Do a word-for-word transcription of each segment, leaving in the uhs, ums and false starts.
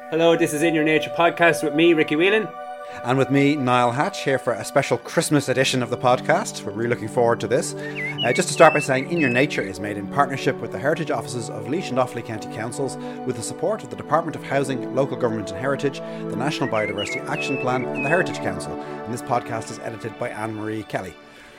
Hello, this is In Your Nature podcast with me, Ricky Whelan. And with me, Niall Hatch, here for a special Christmas edition of the podcast. We're really looking forward to this. Uh, just to start by saying, In Your Nature is made in partnership with the Heritage Offices of Laois and Offaly County Councils, with the support of the Department of Housing, Local Government and Heritage, the National Biodiversity Action Plan and the Heritage Council. And this podcast is edited by Anne-Marie Kelly.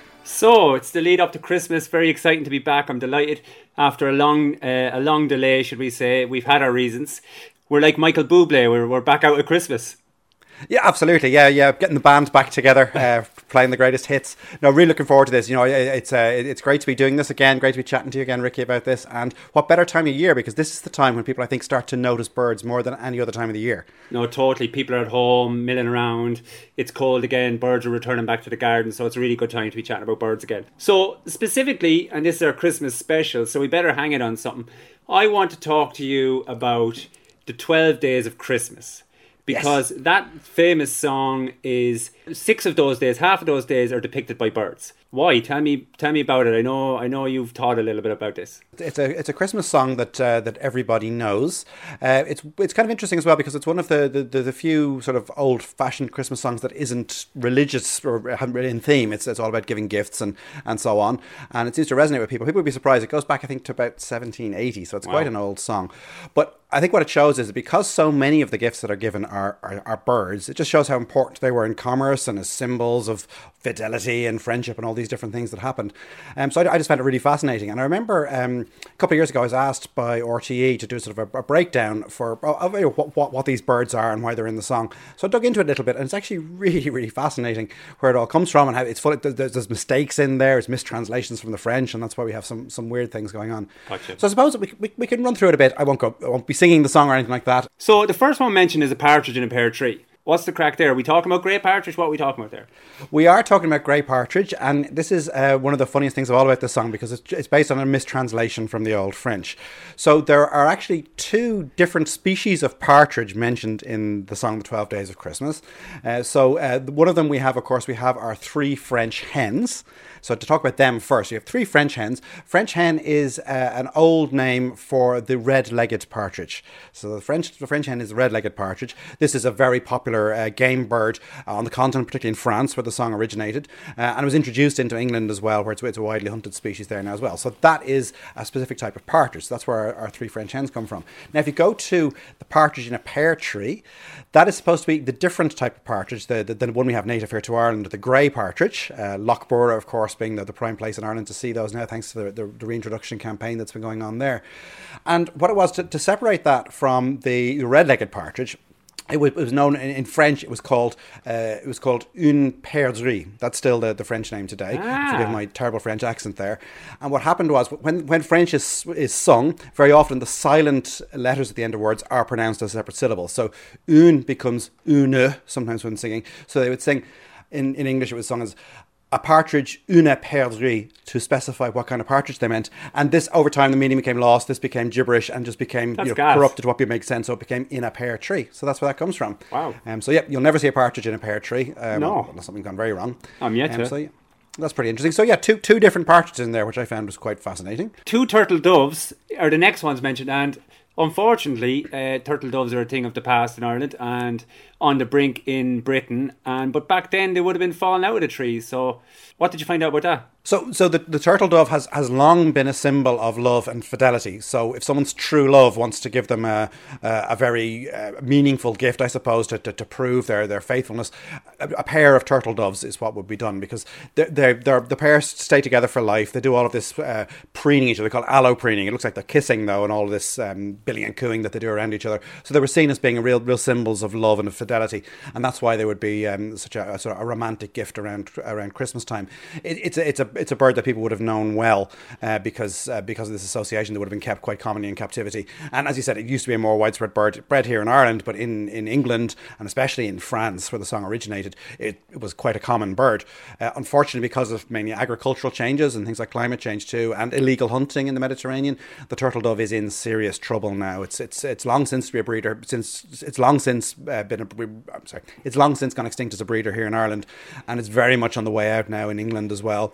So, it's the lead up to Christmas. Very exciting to be back. I'm delighted. After a long uh, a long delay, should we say. We've had our reasons. We're like Michael Bublé. We're, we're back out at Christmas. Yeah, absolutely. Yeah, yeah. Getting the band back together, uh, playing the greatest hits. No, really looking forward to this. You know, it's uh, it's great to be doing this again. Great to be chatting to you again, Ricky, about this. And what better time of year, because this is the time when people, I think, start to notice birds more than any other time of the year. No, totally. People are at home, milling around. It's cold again. Birds are returning back to the garden. So it's a really good time to be chatting about birds again. So specifically, and this is our Christmas special, so we better hang it on something. I want to talk to you about the twelve Days of Christmas. Because yes. That famous song is six of those days, half of those days are depicted by birds. Why? Tell me, tell me about it. I know, I know you've thought a little bit about this. It's a, it's a Christmas song that uh, that everybody knows. Uh, it's, it's kind of interesting as well because it's one of the, the, the few sort of old-fashioned Christmas songs that isn't religious or in theme. It's it's all about giving gifts and, and so on, and it seems to resonate with people. People would be surprised. It goes back, I think, to about seventeen eighty, so it's wow. quite an old song. But I think what it shows is that because so many of the gifts that are given are, are, are birds, it just shows how important they were in commerce and as symbols of fidelity and friendship and all these different things that happened. Um, so I, I just found it really fascinating. And I remember um, a couple of years ago I was asked by R T E to do sort of a, a breakdown for uh, you know, what, what, what these birds are and why they're in the song. So I dug into it a little bit, and it's actually really, really fascinating where it all comes from and how it's full of, there's, there's mistakes in there, there's mistranslations from the French, and that's why we have some some weird things going on. Gotcha. So I suppose we, we, we can run through it a bit. I won't go, I won't be singing the song or anything like that. So the first one mentioned is a partridge in a pear tree. What's the crack there? Are we talking about grey partridge? What are we talking about there? We are talking about grey partridge, and this is uh, one of the funniest things of all about this song because it's, it's based on a mistranslation from the Old French. So there are actually two different species of partridge mentioned in the song The twelve Days of Christmas. Uh, so uh, one of them we have, of course, we have our three French hens. So to talk about them first, you have three French hens. French hen is uh, an old name for the red-legged partridge. So the French the French hen is the red-legged partridge. This is a very popular uh, game bird on the continent, particularly in France, where the song originated. Uh, and it was introduced into England as well, where it's, it's a widely hunted species there now as well. So that is a specific type of partridge. So that's where our, our three French hens come from. Now, if you go to the partridge in a pear tree, that is supposed to be the different type of partridge, the, the, the one we have native here to Ireland, the grey partridge. Uh, Loughborough, of course, being the, the prime place in Ireland to see those now, thanks to the, the, the reintroduction campaign that's been going on there. And what it was to, to separate that from the red-legged partridge, It was, it was known in, in French. It was called uh, it was called une perdrix. That's still the, the French name today. Ah. Forgive my terrible French accent there. And what happened was when when French is is sung, very often the silent letters at the end of words are pronounced as separate syllables. So une becomes une sometimes when singing. So they would sing in in English. It was sung as a partridge, une perdrix, to specify what kind of partridge they meant. And this, over time, the meaning became lost. This became gibberish and just became you know, corrupted to what would make sense. So it became in a pear tree. So that's where that comes from. Wow. Um, so, yeah, you'll never see a partridge in a pear tree. Um, no. Unless something's gone very wrong. I'm yet um, to. So, yeah, that's pretty interesting. So, yeah, two two different partridges in there, which I found was quite fascinating. Two turtle doves are the next ones mentioned. And unfortunately, uh, turtle doves are a thing of the past in Ireland and on the brink in Britain. And But back then, they would have been falling out of the trees. So what did you find out about that? So so the, the turtle dove has, has long been a symbol of love and fidelity. So if someone's true love wants to give them a a, a very uh, meaningful gift, I suppose, to, to, to prove their, their faithfulness, a, a pair of turtle doves is what would be done because they're, they're, they're, the pairs stay together for life. They do all of this uh, preening each other. They call it allo preening. It looks like they're kissing, though, and all of this um, billing and cooing that they do around each other. So they were seen as being a real real symbols of love and of fidelity. And that's why they would be um, such a, a sort of a romantic gift around around Christmas time. It, it's a it's a it's a bird that people would have known well uh, because uh, because of this association. They would have been kept quite commonly in captivity. And as you said, it used to be a more widespread bird bred here in Ireland, but in, in England and especially in France, where the song originated, it, it was quite a common bird. Uh, unfortunately, because of mainly agricultural changes and things like climate change too, and illegal hunting in the Mediterranean, the turtle dove is in serious trouble now. It's it's it's long since to be a breeder. Since it's long since uh, been a, I'm sorry, it's long since gone extinct as a breeder here in Ireland, and it's very much on the way out now in England as well.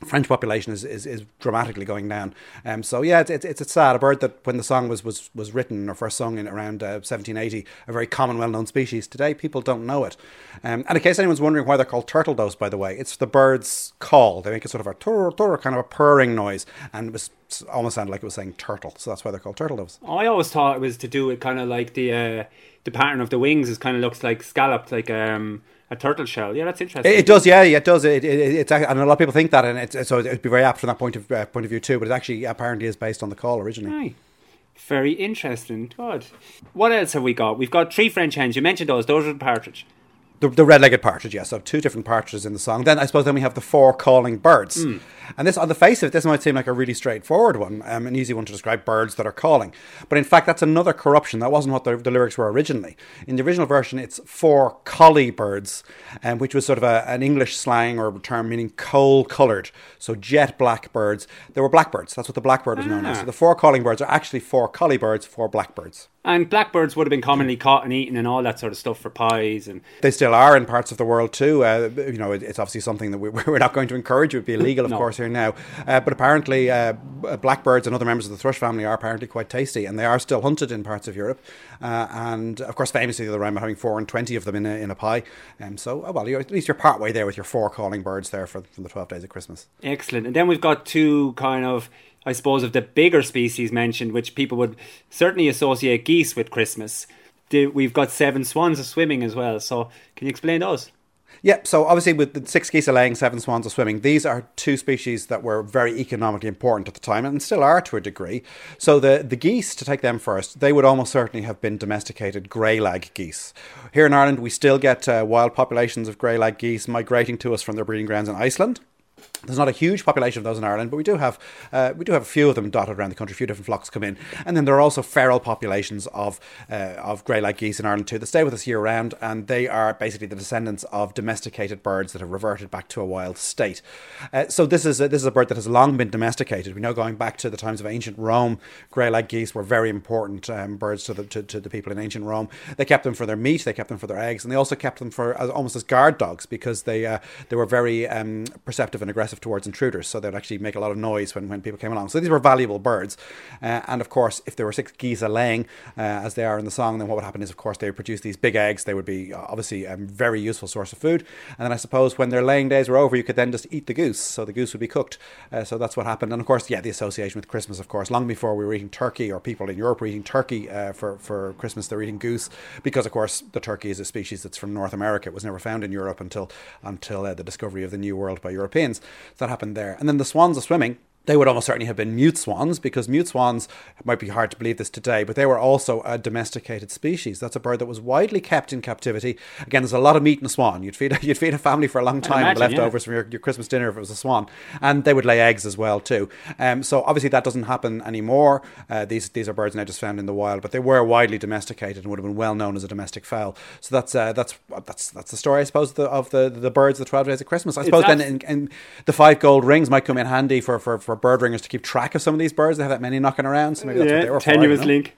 French population is, is, is dramatically going down. Um, so yeah, it's, it's it's sad. A bird that when the song was was, was written or first sung in around uh, seventeen eighty, a very common, well-known species. Today, people don't know it. Um, and in case anyone's wondering why they're called turtle doves, by the way, it's the bird's call. They make a sort of a turr, turr, kind of a purring noise, and it was almost sounded like it was saying turtle. So that's why they're called turtle doves. Oh, I always thought it was to do with kind of like the uh, the pattern of the wings is kind of looks like scalloped, like um. a turtle shell. Yeah, that's interesting. It, it does, yeah, yeah, it does. It, it, it's and a lot of people think that, and it's, so it'd be very apt from that point of uh, point of view too. But it actually apparently is based on the call originally. Aye. Very interesting. Good. What else have we got? We've got three French hens. You mentioned those. Those are the partridge. The, the red-legged partridge, yes. So two different partridges in the song. Then I suppose then we have the four calling birds. Mm. And this, on the face of it, this might seem like a really straightforward one, um, an easy one to describe birds that are calling. But in fact, that's another corruption. That wasn't what the, the lyrics were originally. In the original version, it's four collie birds, um, which was sort of a, an English slang or term meaning coal-coloured. So jet black birds. They were blackbirds. That's what the blackbird was known ah. as. So the four calling birds are actually four collie birds, four blackbirds. And blackbirds would have been commonly caught and eaten and all that sort of stuff for pies. And they still are in parts of the world too. Uh, you know, it, it's obviously something that we, we're not going to encourage. It would be illegal, of no. course, here now. Uh, but apparently uh, blackbirds and other members of the thrush family are apparently quite tasty, and they are still hunted in parts of Europe. Uh, and, of course, famously, the rhyme about having four and twenty of them in a, in a pie. Um, so, oh, well, you're, at least you're part way there with your four calling birds there for, from the twelve days of Christmas. Excellent. And then we've got two kind of, I suppose, of the bigger species mentioned, which people would certainly associate geese with Christmas. We've got seven swans of swimming as well. So can you explain those? Yeah, so obviously with the six geese a laying, seven swans a swimming, these are two species that were very economically important at the time and still are to a degree. So the, the geese, to take them first, they would almost certainly have been domesticated greylag geese. Here in Ireland, we still get uh, wild populations of greylag geese migrating to us from their breeding grounds in Iceland. There's not a huge population of those in Ireland, but we do have uh, we do have a few of them dotted around the country. A few different flocks come in, and then there are also feral populations of uh, of greylag geese in Ireland too that stay with us year round, and they are basically the descendants of domesticated birds that have reverted back to a wild state. Uh, so this is a, this is a bird that has long been domesticated. We know going back to the times of ancient Rome, greylag geese were very important um, birds to the to, to the people in ancient Rome. They kept them for their meat, they kept them for their eggs, and they also kept them for as, almost as guard dogs because they uh, they were very um, perceptive and aggressive towards intruders, so they'd actually make a lot of noise when, when people came along. So these were valuable birds, uh, and of course if there were six geese a laying uh, as they are in the song, then what would happen is of course they would produce these big eggs. They would be obviously a very useful source of food, and then I suppose when their laying days were over you could then just eat the goose, so the goose would be cooked. Uh, so that's what happened. And of course, yeah, the association with Christmas, of course, long before we were eating turkey, or people in Europe were eating turkey uh, for, for Christmas, they're eating goose, because of course the turkey is a species that's from North America. It was never found in Europe until until uh, the discovery of the New World by Europeans. So that happened there. And then the swans of swimming, they would almost certainly have been mute swans, because mute swans, it might be hard to believe this today, but they were also a domesticated species. That's a bird that was widely kept in captivity. Again, there's a lot of meat in a swan. You'd feed you'd feed a family for a long time with leftovers yeah. from your, your Christmas dinner if it was a swan. And they would lay eggs as well too. Um, so obviously that doesn't happen anymore. Uh, these these are birds now just found in the wild, but they were widely domesticated and would have been well known as a domestic fowl. So that's uh, that's that's that's the story, I suppose, the, of the, the birds, the twelve days of Christmas. I suppose then in, in the five gold rings might come in handy for, for, for bird ringers to keep track of some of these birds. They have that many knocking around, so maybe that's yeah, what they were tenuous for, link.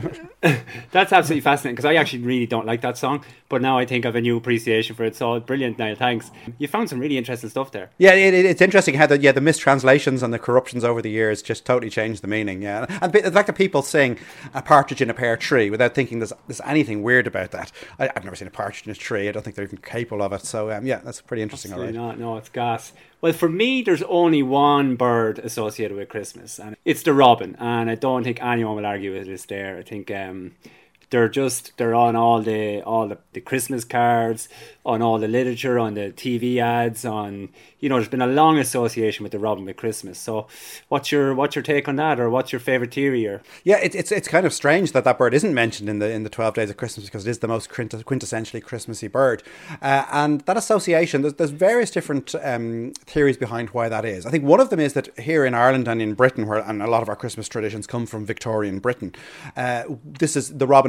That's absolutely fascinating, because I actually really don't like that song, but now I think I have a new appreciation for it. So brilliant, Niall, thanks. You found some really interesting stuff there. Yeah, it, it, it's interesting how the yeah the mistranslations and the corruptions over the years just totally changed the meaning. Yeah, and the fact that people sing a partridge in a pear tree without thinking there's there's anything weird about that. I, I've never seen a partridge in a tree. I don't think they're even capable of it. So um, yeah, that's pretty interesting. All right. Not, no, it's gas. Well, for me, there's only one bird associated with Christmas, and it's the robin. And I don't think anyone will argue with this there. I think um, they're just, they're on all the all the, the Christmas cards, on all the literature, on the T V ads, on, you know, there's been a long association with the robin with Christmas. So what's your what's your take on that, or what's your favourite theory? Or yeah, it, it's it's kind of strange that that bird isn't mentioned in the in the twelve days of Christmas, because it is the most quintessentially Christmassy bird. Uh, and that association, there's, there's various different um, theories behind why that is. I think one of them is that here in Ireland and in Britain, where and a lot of our Christmas traditions come from Victorian Britain, uh, this is the robin is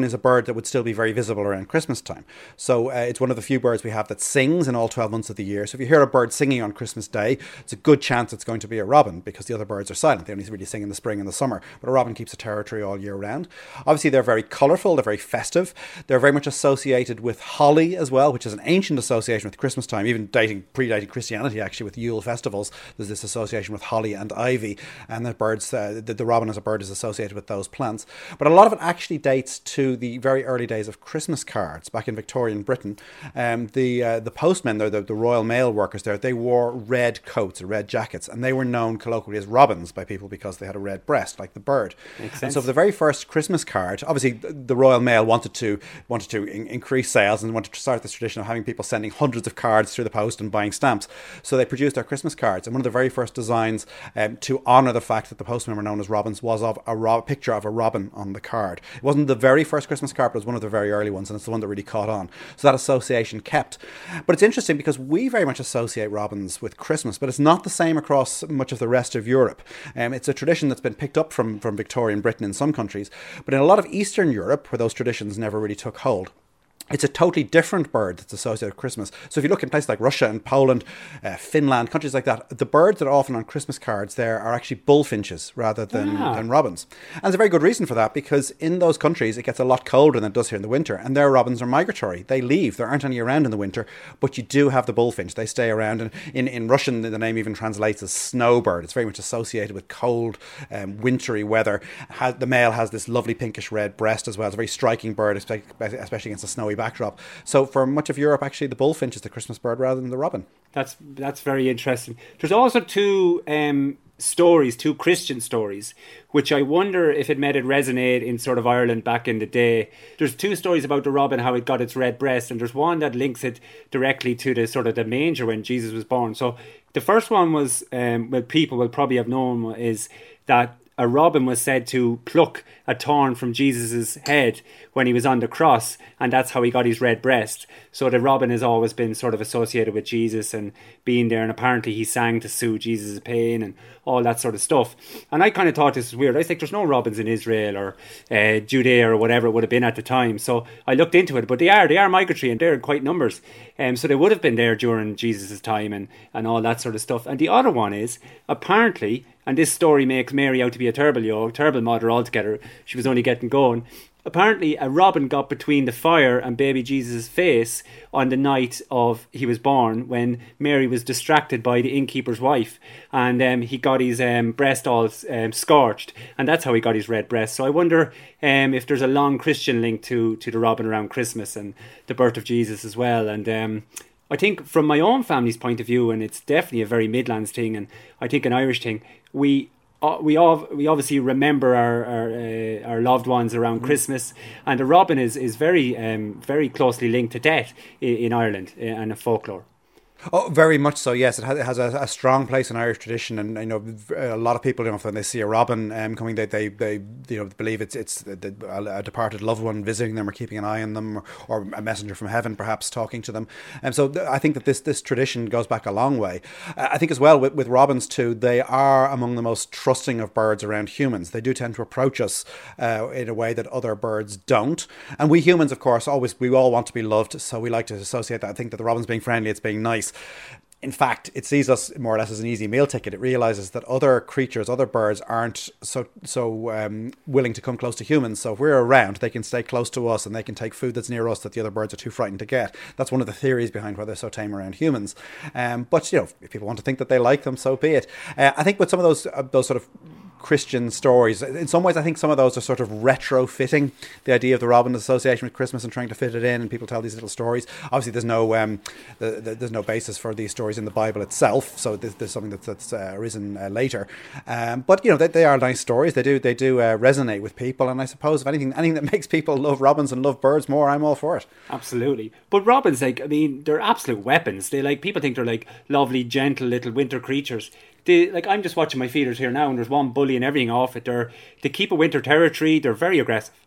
is a bird that would still be very visible around Christmas time. So uh, it's one of the few birds we have that sings in all twelve months of the year. So if you hear a bird singing on Christmas Day, it's a good chance it's going to be a robin, because the other birds are silent. They only really sing in the spring and the summer. But a robin keeps a territory all year round. Obviously, they're very colourful. They're very festive. They're very much associated with holly as well, which is an ancient association with Christmas time, even dating predating Christianity, actually, with Yule festivals. There's this association with holly and ivy, and the birds, uh, the, the robin as a bird is associated with those plants. But a lot of it actually dates to the very early days of Christmas cards back in Victorian Britain. Um, the uh, the postmen, the, the Royal Mail workers there, they wore red coats or red jackets, and they were known colloquially as robins by people because they had a red breast, like the bird. Makes sense. And so for the very first Christmas card, obviously the Royal Mail wanted to wanted to in- increase sales and wanted to start this tradition of having people sending hundreds of cards through the post and buying stamps. So they produced their Christmas cards, and one of the very first designs um, to honour the fact that the postmen were known as robins was of a ro- picture of a robin on the card. It wasn't the very first Christmas card, but it was one of the very early ones, and it's the one that really caught on. So that association kept. But it's interesting because we very much associate robins with Christmas, but it's not the same across much of the rest of Europe. Um, it's a tradition that's been picked up from, from Victorian Britain in some countries, but in a lot of Eastern Europe, where those traditions never really took hold, it's a totally different bird that's associated with Christmas. So if you look in places like Russia and Poland, uh, Finland, countries like that, the birds that are often on Christmas cards there are actually bullfinches rather than, ah. than robins. And there's a very good reason for that, because in those countries it gets a lot colder than it does here in the winter, and their robins are migratory. They leave. There aren't any around in the winter, but you do have the bullfinch. They stay around. And in, in Russian, the name even translates as snowbird. It's very much associated with cold, um, wintry weather. Has, the male has this lovely pinkish red breast as well. It's a very striking bird, especially against a snowy backdrop. So for much of Europe, actually, the bullfinch is the Christmas bird rather than the robin. That's that's very interesting. There's also two um, stories, two Christian stories, which I wonder if it made it resonate in sort of Ireland back in the day. There's two stories about the robin, how it got its red breast, and there's one that links it directly to the sort of the manger when Jesus was born. So the first one was, um, well, people will probably have known, is that a robin was said to pluck a thorn from Jesus's head when he was on the cross, and that's how he got his red breast. So the robin has always been sort of associated with Jesus and being there, and apparently he sang to soothe Jesus' pain and all that sort of stuff. And I kind of thought this was weird. I was like, there's no robins in Israel or uh, Judea or whatever it would have been at the time. So I looked into it, but they are they are migratory, and they're in quite numbers. Um, so they would have been there during Jesus' time and, and all that sort of stuff. And the other one is, apparently, and this story makes Mary out to be a terrible, you know, terrible mother altogether. She was only getting going. Apparently, a robin got between the fire and baby Jesus' face on the night of he was born, when Mary was distracted by the innkeeper's wife, and um, he got his um, breast all um, scorched, and that's how he got his red breast. So I wonder um, if there's a long Christian link to to the robin around Christmas and the birth of Jesus as well. And um, I think from my own family's point of view, and it's definitely a very Midlands thing, and I think an Irish thing, we uh, we all we obviously remember our our, uh, our loved ones around mm. Christmas, and the robin is is very um, very closely linked to death in, in Ireland uh, and folklore. Oh, very much so. Yes, it has, it has a, a strong place in Irish tradition, and I know a lot of people, you know, when they see a robin um, coming, they, they they you know believe it's it's the, a departed loved one visiting them or keeping an eye on them, or, or a messenger from heaven perhaps talking to them. And so th- I think that this this tradition goes back a long way. Uh, I think as well with, with robins too, they are among the most trusting of birds around humans. They do tend to approach us uh, in a way that other birds don't. And we humans, of course, always we all want to be loved, so we like to associate that. I think that the robin's being friendly, it's being nice. In fact, it sees us more or less as an easy meal ticket. It realizes that other creatures, other birds aren't so so um, willing to come close to humans. So if we're around, they can stay close to us and they can take food that's near us that the other birds are too frightened to get. That's one of the theories behind why they're so tame around humans. Um, but, you know, if people want to think that they like them, so be it. Uh, I think with some of those uh, those sort of Christian stories, in some ways I think some of those are sort of retrofitting the idea of the robin association with Christmas and trying to fit it in, and people tell these little stories. Obviously there's no um, the, the, there's no basis for these stories in the Bible itself, so there's, there's something that's, that's uh, arisen uh, later, um, but you know they, they are nice stories. They do they do uh, resonate with people, and I suppose if anything anything that makes people love robins and love birds more, I'm all for it. Absolutely. But robins, like, I mean, they're absolute weapons. They like people think they're like lovely, gentle little winter creatures. They, like, I'm just watching my feeders here now, and there's one bullying everything off it. They're, they keep a winter territory. They're very aggressive.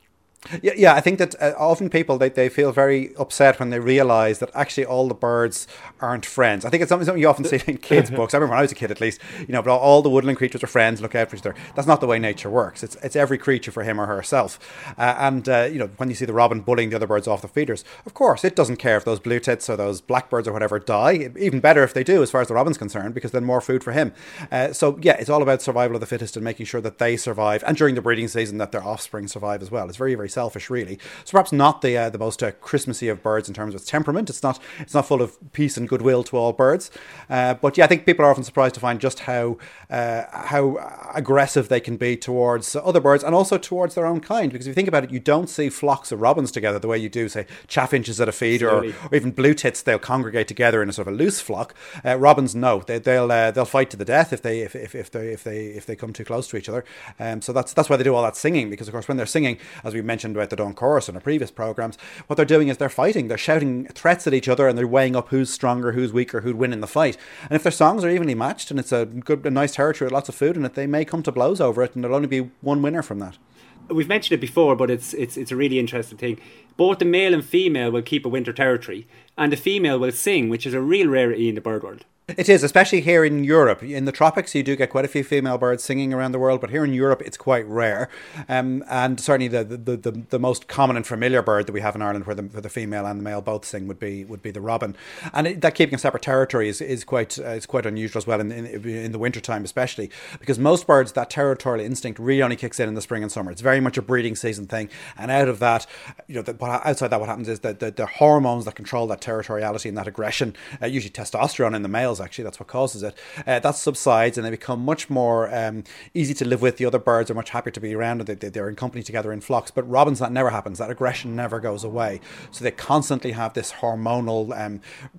Yeah, yeah, I think that uh, often people they, they feel very upset when they realise that actually all the birds aren't friends. I think it's something, something you often see in kids' books. I remember when I was a kid, at least, you know, but all the woodland creatures are friends, look out for each other. That's not the way nature works. It's it's every creature for him or herself. Uh, and uh, you know, when you see the robin bullying the other birds off the feeders, of course, it doesn't care if those blue tits or those blackbirds or whatever die. Even better if they do, as far as the robin's concerned, because then more food for him. Uh, so yeah, it's all about survival of the fittest and making sure that they survive, and during the breeding season that their offspring survive as well. It's very very selfish, really. So perhaps not the uh, the most uh, Christmassy of birds in terms of its temperament. It's not it's not full of peace and goodwill to all birds. Uh, but yeah, I think people are often surprised to find just how uh, how aggressive they can be towards other birds and also towards their own kind. Because if you think about it, you don't see flocks of robins together the way you do, say, chaffinches at a feeder, or, or even blue tits. They'll congregate together in a sort of a loose flock. Uh, robins, no, they, they'll uh, they'll fight to the death if they if, if, if they if they if they come too close to each other. Um, so that's that's why they do all that singing. Because of course, when they're singing, as we mentioned about the dawn chorus in our previous programs, what they're doing is they're fighting. They're shouting threats at each other, and they're weighing up who's stronger, who's weaker, who'd win in the fight. And if their songs are evenly matched and it's a good, a nice territory with lots of food in it, they may come to blows over it, and there'll only be one winner from that. We've mentioned it before, but it's it's it's a really interesting thing. Both the male and female will keep a winter territory, and the female will sing, which is a real rarity in the bird world. It is, especially here in Europe. In the tropics, you do get quite a few female birds singing around the world, but here in Europe, it's quite rare. Um, and certainly the, the, the, the most common and familiar bird that we have in Ireland, where the, where the female and the male both sing, would be would be the robin. And it, that keeping a separate territory is is quite uh, is quite unusual as well in, in in the wintertime, especially because most birds, that territorial instinct really only kicks in in the spring and summer. It's very much a breeding season thing, and out of that, you know, the, outside that, what happens is that the, the hormones that control that territoriality and that aggression, uh, usually testosterone in the males, actually, that's what causes it, uh, that subsides, and they become much more um, easy to live with. The other birds are much happier to be around, and they, they're in company together in flocks. But robins, that never happens. That aggression never goes away. So they constantly have this hormonal um,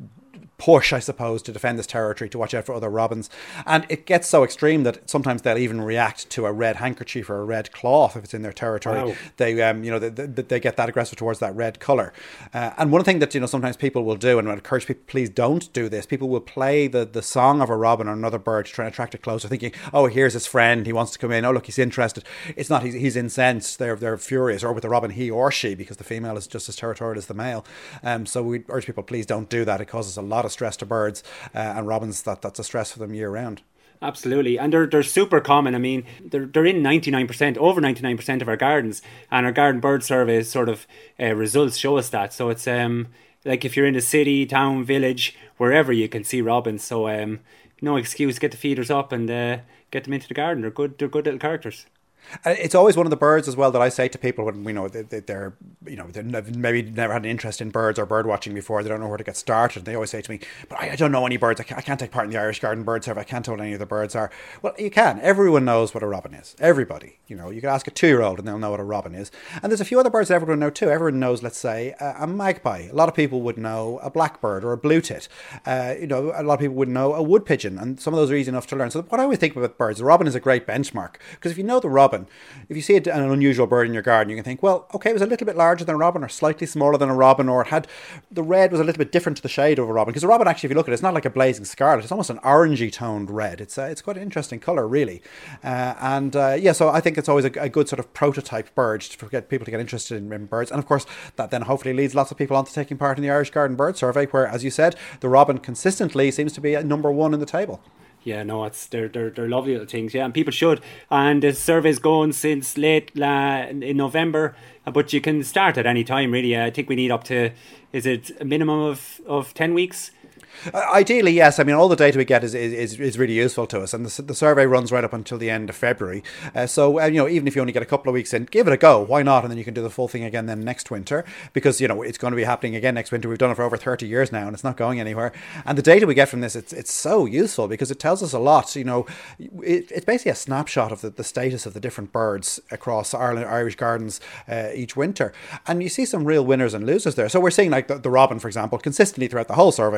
push, I suppose, to defend this territory, to watch out for other robins. And it gets so extreme that sometimes they'll even react to a red handkerchief or a red cloth if it's in their territory. Wow. They, um, you know, they, they, they get that aggressive towards that red colour. Uh, and one thing that, you know, sometimes people will do, and I encourage people, please don't do this, people will play the, the song of a robin or another bird to try and attract it closer, thinking, oh, here's his friend, he wants to come in, oh, look, he's interested. It's not, he's, he's incensed, they're, they're furious, or with the robin, he or she, because the female is just as territorial as the male. Um, so we urge people, please don't do that. It causes a lot of stress to birds, uh, and robins, that that's a stress for them year round. Absolutely, and they're they're super common. I mean, they're they're in ninety-nine percent, over ninety-nine percent of our gardens, and our garden bird survey sort of uh, results show us that. So it's um like if you're in a city, town, village, wherever, you can see robins. So um no excuse, get the feeders up and uh, get them into the garden. They're good. They're good little characters. It's always one of the birds as well that I say to people when, you know, they, they're, you know, they've maybe never had an interest in birds or bird watching before. They don't know where to get started. They always say to me, but I, I don't know any birds. I can't, I can't take part in the Irish Garden Bird Survey. I can't tell what any of the birds are. Well, you can. Everyone knows what a robin is. Everybody. You know, you can ask a two-year-old and they'll know what a robin is. And there's a few other birds that everyone knows too. Everyone knows, let's say, a, a magpie. A lot of people would know a blackbird or a blue tit. Uh, you know, a lot of people would know a wood pigeon, and some of those are easy enough to learn. So what I always think about birds, the robin is a great benchmark, because if you know the robin, if you see an unusual bird in your garden, you can think, well, okay, it was a little bit larger than a robin, or slightly smaller than a robin, or it had, the red was a little bit different to the shade of a robin, because a robin, actually, if you look at it, it's not like a blazing scarlet, it's almost an orangey toned red. It's uh, it's quite an interesting colour, really. Uh, and uh, yeah, so I think it's always a, a good sort of prototype bird to get people to get interested in, in birds. And of course, that then hopefully leads lots of people on to taking part in the Irish Garden Bird Survey, where, as you said, the robin consistently seems to be at number one in the table. Yeah, no, it's they're they're they're lovely little things. Yeah, and people should. And the survey's going since late uh, in November, but you can start at any time, really. I think we need up to, is it a minimum of, of ten weeks? Uh, ideally, yes. I mean, all the data we get is is, is really useful to us, and the, the survey runs right up until the end of February. Uh, so, uh, you know, even if you only get a couple of weeks in, give it a go. Why not? And then you can do the full thing again then next winter, because, you know, it's going to be happening again next winter. We've done it for over thirty years now, and it's not going anywhere. And the data we get from this, it's it's so useful because it tells us a lot. You know, it, it's basically a snapshot of the, the status of the different birds across Ireland, Irish gardens uh, each winter, and you see some real winners and losers there. So we're seeing, like, the, the robin, for example, consistently throughout the whole survey for the last thirty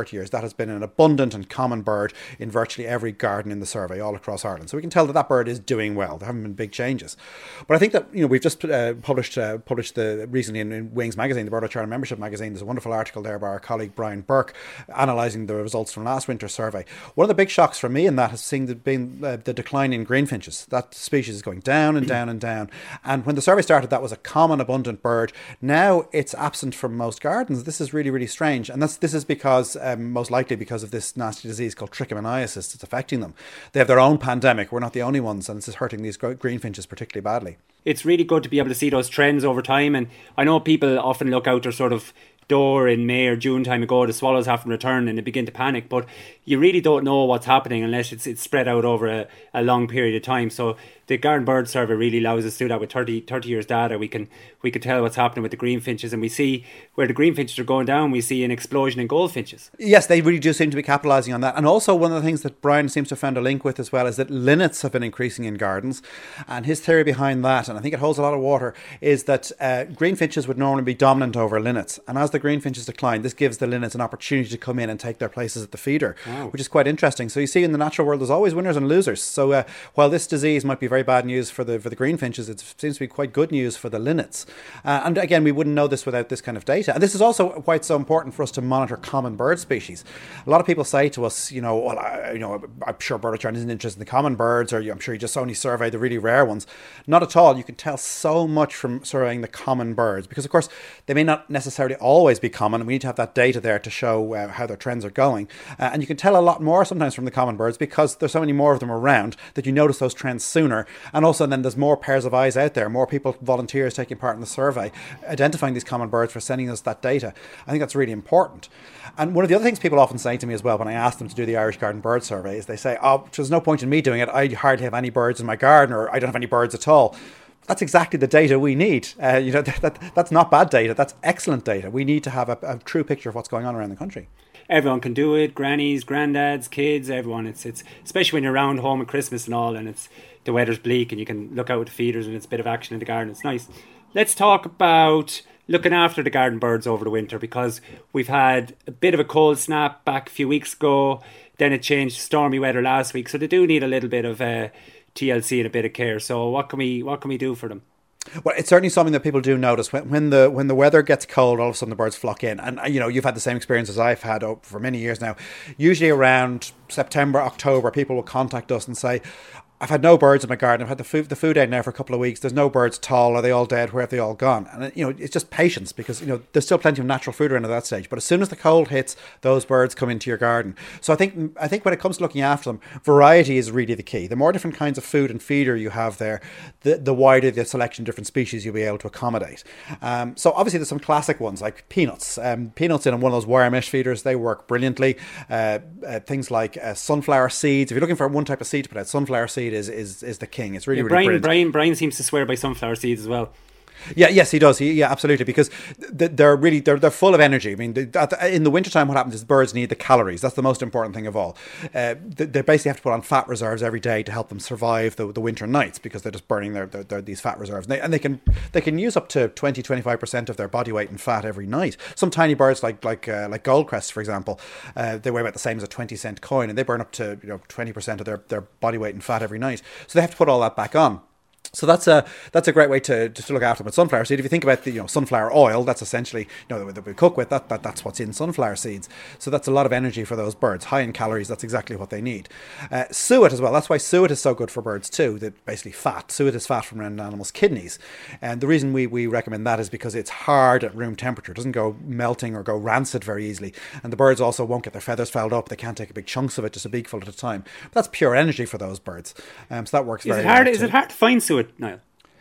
thirty years, that has been an abundant and common bird in virtually every garden in the survey all across Ireland. So we can tell that that bird is doing well. There haven't been big changes. But I think that, you know, we've just uh, published uh, published the recently in, in Wings magazine, the Bird Charter Membership magazine. There's a wonderful article there by our colleague Brian Burke analysing the results from last winter's survey. One of the big shocks for me in that has seen the, been uh, the decline in greenfinches. That species is going down and down and down. And when the survey started, that was a common, abundant bird. Now it's absent from most gardens. This is really, really strange. And that's this is because, um, most likely because of this nasty disease called trichomoniasis that's affecting them. They have their own pandemic. We're not the only ones, and this is hurting these greenfinches particularly badly. It's really good to be able to see those trends over time. And I know people often look out their sort of door in May or June time ago, the swallows haven't returned and they begin to panic, but you really don't know what's happening unless it's it's spread out over a, a long period of time. So the Garden Bird Survey really allows us to do that with thirty, thirty years data. We can we can tell what's happening with the greenfinches, and we see where the greenfinches are going down, we see an explosion in goldfinches. Yes, they really do seem to be capitalising on that. And also one of the things that Brian seems to have found a link with as well is that linnets have been increasing in gardens. And his theory behind that, and I think it holds a lot of water, is that uh, greenfinches would normally be dominant over linnets. And as the greenfinches decline, this gives the linnets an opportunity to come in and take their places at the feeder, wow. which is quite interesting. So you see in the natural world, there's always winners and losers. So uh, while this disease might be very bad news for the for the greenfinches, it seems to be quite good news for the linnets. Uh, and again, we wouldn't know this without this kind of data. And this is also why it's so important for us to monitor common bird species. A lot of people say to us, you know, well, I, you know, I'm sure Bird Charter isn't interested in the common birds, or I'm sure you just only survey the really rare ones. Not at all. You can tell so much from surveying the common birds, because of course they may not necessarily always be common. We need to have that data there to show uh, how their trends are going. Uh, and you can tell a lot more sometimes from the common birds because there's so many more of them around that you notice those trends sooner. And also then there's more pairs of eyes out there, more people, volunteers taking part in the survey, identifying these common birds for sending us that data. I think that's really important. And one of the other things people often say to me as well when I ask them to do the Irish Garden Bird Survey is they say, oh, there's no point in me doing it. I hardly have any birds in my garden, or I don't have any birds at all. That's exactly the data we need. Uh, you know, that, that that's not bad data. That's excellent data. We need to have a, a true picture of what's going on around the country. Everyone can do it. Grannies, granddads, kids, everyone. It's it's especially when you're around home at Christmas and all, and it's the weather's bleak and you can look out with the feeders and it's a bit of action in the garden. It's nice. Let's talk about looking after the garden birds over the winter, because we've had a bit of a cold snap back a few weeks ago. Then it changed stormy weather last week, so they do need a little bit of uh, T L C and a bit of care. So what can we what can we do for them? Well, it's certainly something that people do notice when, when the when the weather gets cold. All of a sudden, the birds flock in, and you know you've had the same experience as I've had for many years now. Usually around September, October, people will contact us and say, I've had no birds in my garden. I've had the food, the food out now for a couple of weeks. There's no birds at all. Are they all dead? Where have they all gone? And, you know, it's just patience, because, you know, there's still plenty of natural food around at that stage. But as soon as the cold hits, those birds come into your garden. So I think I think when it comes to looking after them, variety is really the key. The more different kinds of food and feeder you have there, the, the wider the selection of different species you'll be able to accommodate. Um, so obviously there's some classic ones like peanuts. Um, peanuts in one of those wire mesh feeders, they work brilliantly. Uh, uh, things like uh, sunflower seeds. If you're looking for one type of seed to put out, sunflower seed is is, is the king. It's really, yeah, really Brian, brilliant. Brian, Brian seems to swear by sunflower seeds as well. Yeah, yes, he does. He, yeah, absolutely, because they're really they're they're full of energy. I mean, in the wintertime, what happens is birds need the calories. That's the most important thing of all. Uh, they basically have to put on fat reserves every day to help them survive the, the winter nights, because they're just burning their, their, their these fat reserves. And they, and they can they can use up to twenty to twenty-five percent of their body weight in fat every night. Some tiny birds like like uh, like goldcrests, for example, uh, they weigh about the same as a twenty cent coin, and they burn up to you know twenty percent of their, their body weight in fat every night. So they have to put all that back on. So that's a that's a great way to just to look after them with sunflower seed. If you think about the you know sunflower oil, that's essentially you know that we cook with that, that that's what's in sunflower seeds. So that's a lot of energy for those birds, high in calories. That's exactly what they need. Uh, suet as well. That's why suet is so good for birds too. That basically fat. Suet is fat from an animal's kidneys, and the reason we we recommend that is because it's hard at room temperature. It doesn't go melting or go rancid very easily, and the birds also won't get their feathers fouled up. They can't take big chunks of it, just a beakful at a time. But that's pure energy for those birds. Um, so that works. Is very it hard? well Is too. it hard to find suet, Niall?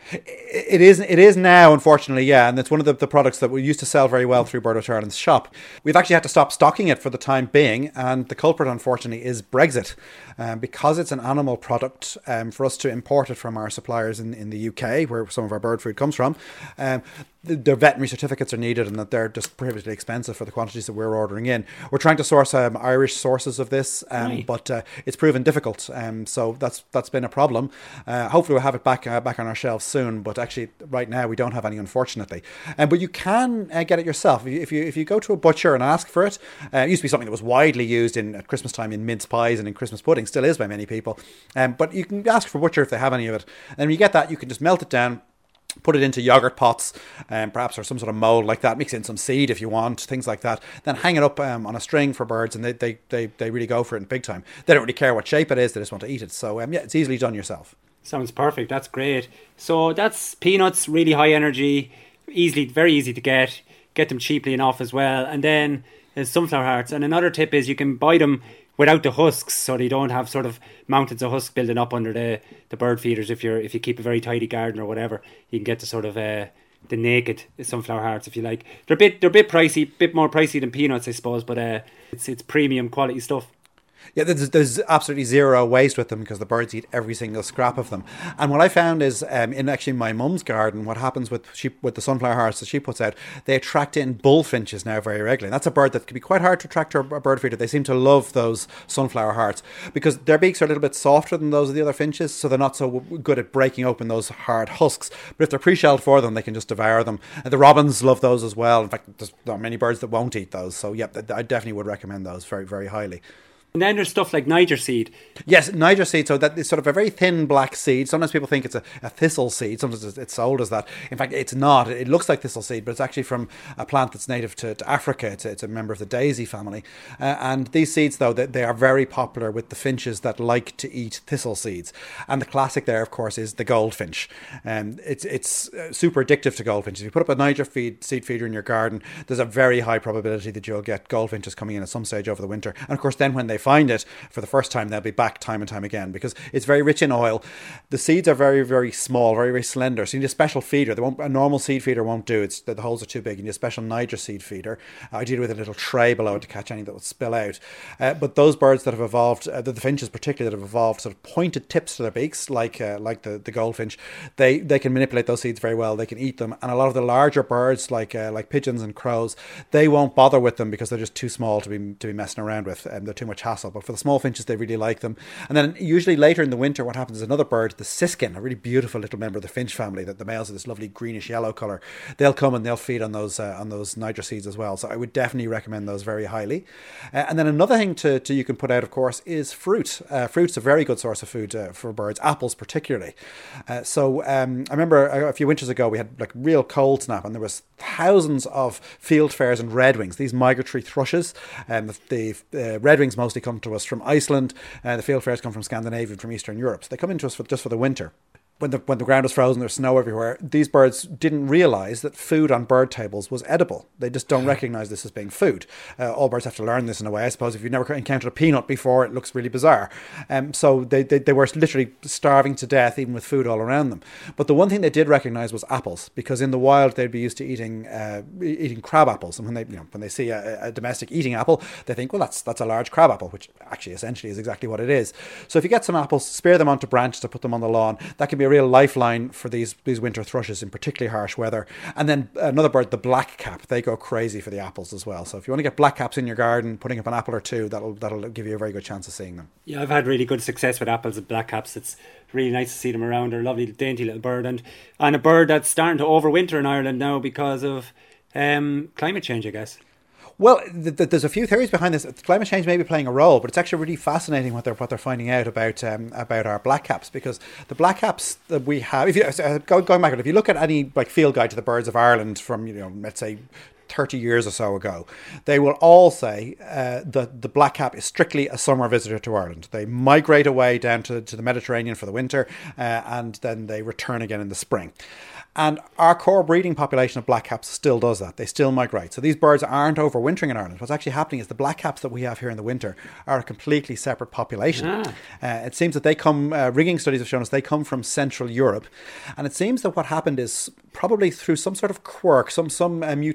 It is it is now, unfortunately, yeah, and it's one of the, the products that we used to sell very well through Bird Watch Ireland's shop. We've actually had to stop stocking it for the time being, and the culprit, unfortunately, is Brexit. Um, because it's an animal product, um, for us to import it from our suppliers in, in the U K, where some of our bird food comes from, um, the, their veterinary certificates are needed and that they're just prohibitively expensive for the quantities that we're ordering in. We're trying to source um, Irish sources of this, um, right. but uh, it's proven difficult. Um, so that's that's been a problem. Uh, hopefully we'll have it back uh, back on our shelves soon. But actually, right now we don't have any, unfortunately. Um, but you can uh, get it yourself if you, if you if you go to a butcher and ask for it. Uh, it used to be something that was widely used in at Christmas time in mince pies and in Christmas pudding. Still is by many people. Um, but you can ask for a butcher if they have any of it. And when you get that, you can just melt it down, put it into yogurt pots, um, perhaps, or some sort of mold like that. Mix in some seed if you want, things like that. Then hang it up um, on a string for birds, and they, they, they, they really go for it in big time. They don't really care what shape it is, they just want to eat it. So um, yeah, it's easily done yourself. Sounds perfect. That's great. So that's peanuts, really high energy, easily, very easy to get. Get them cheaply enough as well. And then there's sunflower hearts. And another tip is you can buy them without the husks, so they don't have sort of mountains of husk building up under the, the bird feeders. If you're if you keep a very tidy garden or whatever, you can get the sort of uh, the naked sunflower hearts if you like. They're a bit they're a bit pricey, bit more pricey than peanuts, I suppose, but uh, it's it's premium quality stuff. Yeah, there's, there's absolutely zero waste with them because the birds eat every single scrap of them. And what I found is, um, in actually my mum's garden, what happens with she, with the sunflower hearts that she puts out, they attract in bullfinches now very regularly. And that's a bird that can be quite hard to attract to a bird feeder. They seem to love those sunflower hearts because their beaks are a little bit softer than those of the other finches, so they're not so good at breaking open those hard husks. But if they're pre-shelled for them, they can just devour them. And the robins love those as well. In fact, there's not many birds that won't eat those. So yeah, I definitely would recommend those very, very highly. And then there's stuff like Niger seed. Yes, Niger seed. So that is sort of a very thin black seed. Sometimes people think it's a, a thistle seed. Sometimes it's sold as that. In fact, it's not. It looks like thistle seed, but it's actually from a plant that's native to, to Africa. It's a, it's a member of the daisy family. Uh, and these seeds, though, they, they are very popular with the finches that like to eat thistle seeds. And the classic there, of course, is the goldfinch. And um, it's it's super addictive to goldfinches. If you put up a Niger feed, seed feeder in your garden, there's a very high probability that you'll get goldfinches coming in at some stage over the winter. And of course, then when they find it for the first time, they'll be back time and time again because it's very rich in oil. The seeds are very, very small, very, very slender. So you need a special feeder. They won't, a normal seed feeder won't do. It's the, the holes are too big. You need a special Niger seed feeder, uh, ideally with a little tray below it to catch any that would spill out. Uh, but those birds that have evolved, uh, the, the finches particularly that have evolved sort of pointed tips to their beaks, like uh, like the, the goldfinch, they they can manipulate those seeds very well. They can eat them. And a lot of the larger birds, like uh, like pigeons and crows, they won't bother with them because they're just too small to be to be messing around with, and they're too much hassle. But for the small finches, they really like them. And then usually later in the winter, what happens is another bird, the siskin, a really beautiful little member of the finch family, that the males are this lovely greenish yellow colour, they'll come and they'll feed on those uh, on those Niger seeds as well. So I would definitely recommend those very highly. Uh, and then another thing to, to you can put out, of course, is fruit. Uh, fruit's a very good source of food uh, for birds, apples particularly. Uh, so um, I remember a, a few winters ago we had like real cold snap, and there was thousands of fieldfares and redwings, these migratory thrushes. And um, the, the uh, redwings mostly come to us from Iceland. Uh, the fieldfares come from Scandinavia and from Eastern Europe. So they come into us for, just for the winter. When the when the ground was frozen, there's snow everywhere. These birds didn't realise that food on bird tables was edible. They just don't recognise this as being food. Uh, all birds have to learn this in a way. I suppose if you've never encountered a peanut before, it looks really bizarre. Um, so they, they they were literally starving to death, even with food all around them. But the one thing they did recognise was apples, because in the wild they'd be used to eating uh, eating crab apples, and when they you know when they see a, a domestic eating apple, they think, well, that's that's a large crab apple, which actually essentially is exactly what it is. So if you get some apples, spear them onto branches to put them on the lawn. That can be a real lifeline for these these winter thrushes in particularly harsh weather. And then another bird, the blackcap, they go crazy for the apples as well. So if you want to get blackcaps in your garden, putting up an apple or two, that'll that'll give you a very good chance of seeing them. Yeah, I've had really good success with apples and blackcaps. It's really nice to see them around. They're a lovely, dainty little bird, and and a bird that's starting to overwinter in Ireland now because of um, climate change, I guess. Well, th- th- there's a few theories behind this. Climate change may be playing a role, but it's actually really fascinating what they're what they're finding out about um, about our blackcaps, because the blackcaps that we have, if you uh, go, going back, if you look at any like field guide to the birds of Ireland from you know let's say thirty years or so ago, they will all say uh, that the blackcap is strictly a summer visitor to Ireland. They migrate away down to, to the Mediterranean for the winter, uh, and then they return again in the spring. And our core breeding population of blackcaps still does that. They still migrate. So these birds aren't overwintering in Ireland. What's actually happening is the blackcaps that we have here in the winter are a completely separate population. Ah. Uh, it seems that they come, uh, rigging studies have shown us they come from Central Europe. And it seems that what happened is probably through some sort of quirk, some some uh, mutation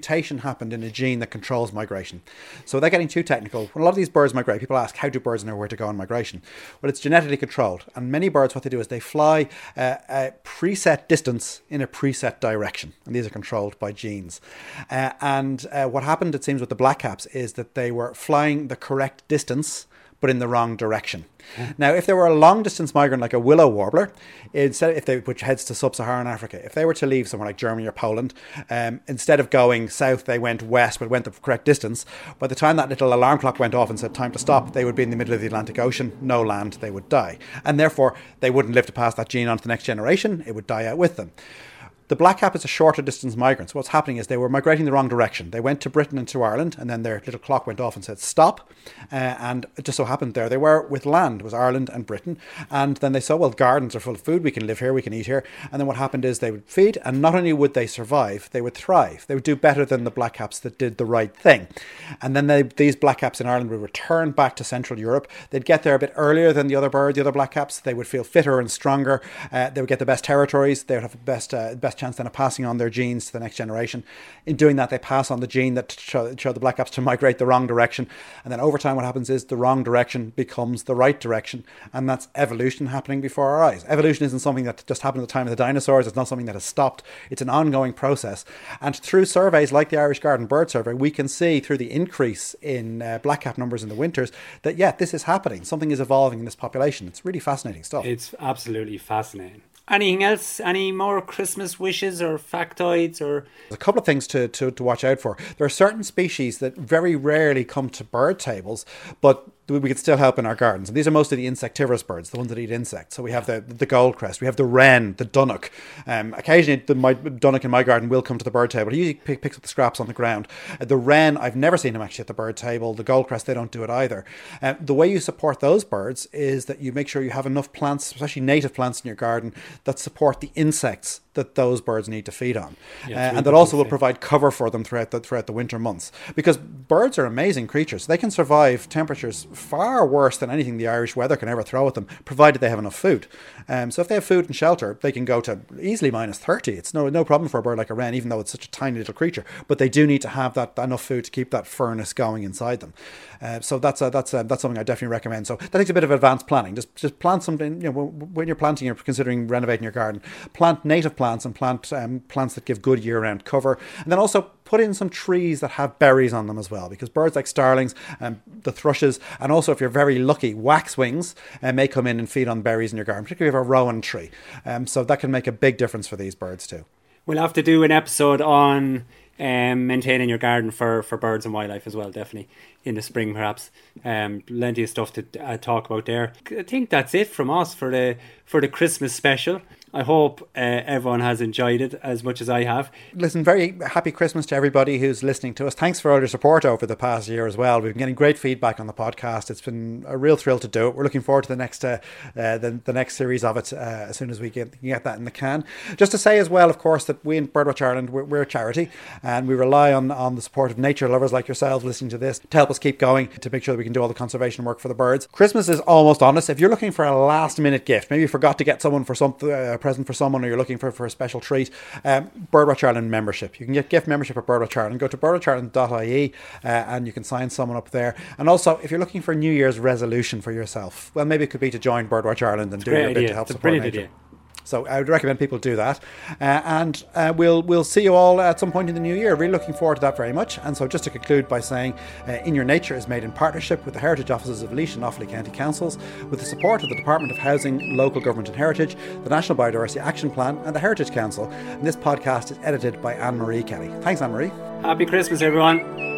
happened in a gene that controls migration. So without getting too technical, when a lot of these birds migrate, people ask, how do birds know where to go on migration? Well, it's genetically controlled. And many birds, what they do is they fly uh, a preset distance in a preset direction. And these are controlled by genes. Uh, and uh, what happened, it seems, with the blackcaps is that they were flying the correct distance, but in the wrong direction. Yeah. Now, if they were a long-distance migrant like a willow warbler, instead if they which heads to sub-Saharan Africa, if they were to leave somewhere like Germany or Poland, um, instead of going south, they went west, but went the correct distance. By the time that little alarm clock went off and said time to stop, they would be in the middle of the Atlantic Ocean, no land, they would die, and therefore they wouldn't live to pass that gene on to the next generation. It would die out with them. The blackcap is a shorter distance migrant. So what's happening is they were migrating the wrong direction. They went to Britain and to Ireland, and then their little clock went off and said stop. Uh, and it just so happened there they were with land, it was Ireland and Britain. And then they saw, well, gardens are full of food. We can live here, we can eat here. And then what happened is they would feed, and not only would they survive, they would thrive. They would do better than the blackcaps that did the right thing. And then they, these blackcaps in Ireland would return back to Central Europe. They'd get there a bit earlier than the other bird, the other blackcaps. They would feel fitter and stronger. Uh, they would get the best territories. They would have the best, uh, best chance then of passing on their genes to the next generation. In doing that, they pass on the gene that showed show the blackcaps to migrate the wrong direction. And then over time, what happens is the wrong direction becomes the right direction. And that's evolution happening before our eyes. Evolution isn't something that just happened at the time of the dinosaurs. It's not something that has stopped. It's an ongoing process. And through surveys like the Irish Garden Bird Survey, we can see through the increase in uh, blackcap numbers in the winters that, yeah, this is happening. Something is evolving in this population. It's really fascinating stuff. It's absolutely fascinating. Anything else? Any more Christmas wishes or factoids? Or There's a couple of things to, to, to watch out for. There are certain species that very rarely come to bird tables, but we could still help in our gardens. And these are mostly the insectivorous birds, the ones that eat insects. So we have the the goldcrest, we have the wren, the dunnock. Um, occasionally, the my, dunnock in my garden will come to the bird table. He usually pick, picks up the scraps on the ground. Uh, the wren, I've never seen him actually at the bird table. The goldcrest, they don't do it either. Uh, the way you support those birds is that you make sure you have enough plants, especially native plants in your garden, that support the insects that those birds need to feed on. Yeah, uh, and that also will provide cover for them throughout the, throughout the winter months. Because birds are amazing creatures. They can survive temperatures far worse than anything the Irish weather can ever throw at them, provided they have enough food. Um, so if they have food and shelter, they can go to easily minus thirty. It's no no problem for a bird like a wren, even though it's such a tiny little creature. But they do need to have that enough food to keep that furnace going inside them. Uh, so that's a, that's a, that's something I definitely recommend. So that takes a bit of advanced planning. Just just plant something. You know, when you're planting, you're considering renovating your garden. Plant native plants and plant um, plants that give good year-round cover, and then also put in some trees that have berries on them as well, because birds like starlings and um, the thrushes, and also if you're very lucky, waxwings uh, may come in and feed on berries in your garden, particularly if you have a rowan tree. Um, so that can make a big difference for these birds too. We'll have to do an episode on um, maintaining your garden for, for birds and wildlife as well, definitely, in the spring perhaps. Um, plenty of stuff to uh, talk about there. I think that's it from us for the for the Christmas special. I hope uh, everyone has enjoyed it as much as I have. Listen, very happy Christmas to everybody who's listening to us. Thanks for all your support over the past year as well. We've been getting great feedback on the podcast. It's been a real thrill to do it. We're looking forward to the next uh, uh, the, the next series of it uh, as soon as we get, get that in the can. Just to say as well, of course, that we in Birdwatch Ireland, we're, we're a charity, and we rely on, on the support of nature lovers like yourselves listening to this to help us keep going, to make sure that we can do all the conservation work for the birds. Christmas is almost on us. If you're looking for a last minute gift, maybe you forgot to get someone for something, uh, a present for someone, or you're looking for, for a special treat, um, Birdwatch Ireland membership. You can get gift membership at Birdwatch Ireland. Go to birdwatch ireland dot I E uh, and you can sign someone up there. And also, if you're looking for a New Year's resolution for yourself, well, maybe it could be to join Birdwatch Ireland and it's do your bit idea. to help it's support nature. Idea. So I would recommend people do that. Uh, and uh, we'll we'll see you all at some point in the new year. Really looking forward to that very much. And so just to conclude by saying, uh, In Your Nature is made in partnership with the Heritage Offices of Laois and Offaly County Councils, with the support of the Department of Housing, Local Government and Heritage, the National Biodiversity Action Plan and the Heritage Council. And this podcast is edited by Anne-Marie Kelly. Thanks, Anne-Marie. Happy Christmas, everyone.